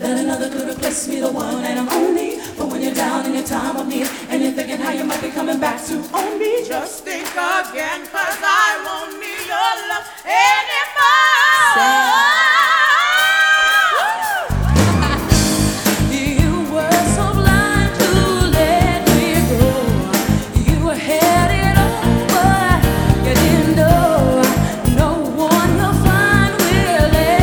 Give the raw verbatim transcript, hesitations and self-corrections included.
that another could replace me, the one and I'm only. But when you're down in your time of need,